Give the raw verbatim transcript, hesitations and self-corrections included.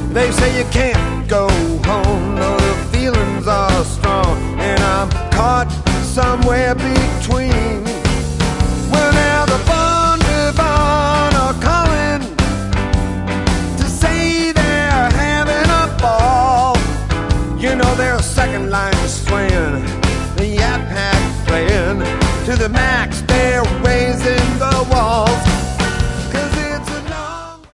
They say you can't go home, no, the feelings are strong, and I'm caught somewhere between. Well, now the Bon Vivant are calling to say they're having a ball. You know, their second line swinging, the Yap Pack playing to the max.